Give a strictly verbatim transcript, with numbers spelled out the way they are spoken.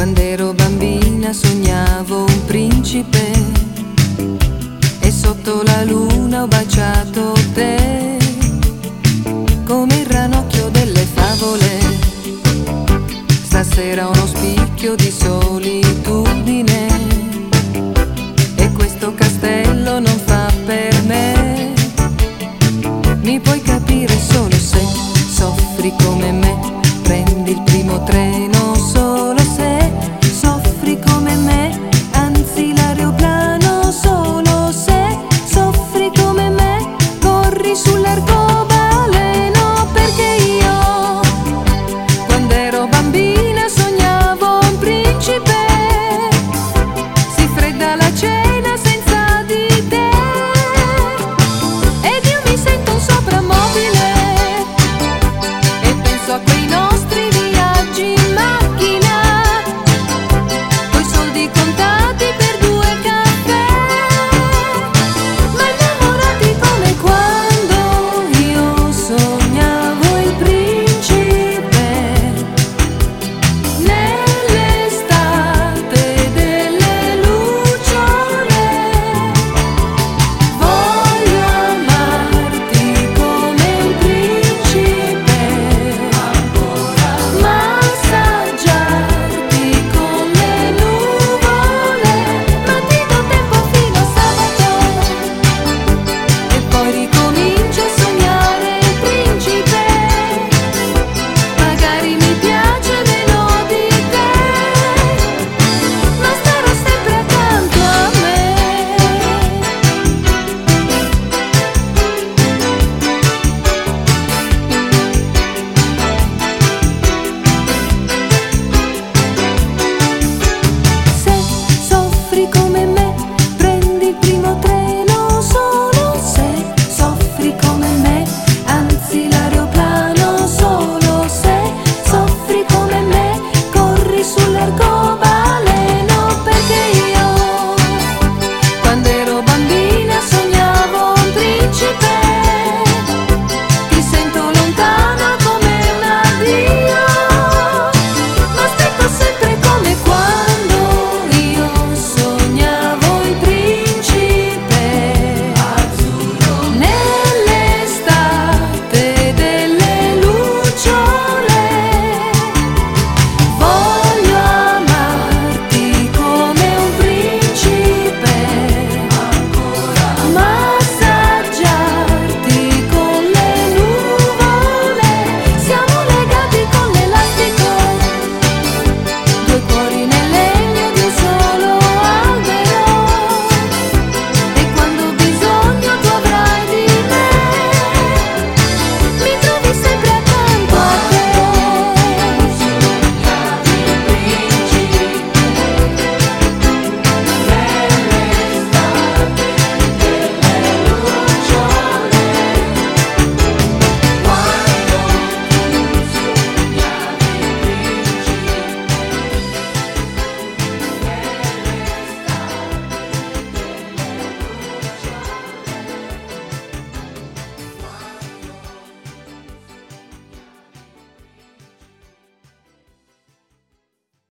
Quando ero bambina sognavo un principe e sotto la luna ho baciato te, come il ranocchio delle favole. Stasera uno spicchio di solitudine e questo castello non fa per me. Mi puoi capire solo se soffri come me, prendi il primo treno